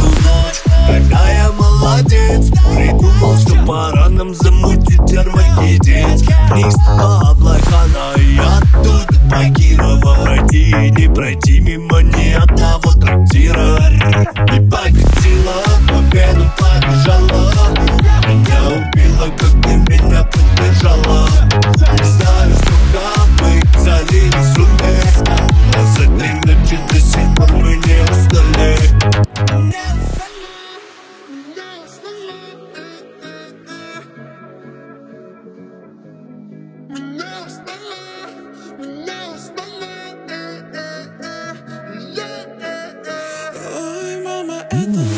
ночь. Когда я молодец, придумал, что пора нам замутить Армагеддец. Вниз по Аблайхана и оттуда по Кирова пройти и не пройти мимо ни одного трактира. И победила, победу побежала. Меня убила, как ты меня поддержала. Не знаю, сколько мы залили сумес, но с этой ночи до сих пор мы не устали. Ой, мама, это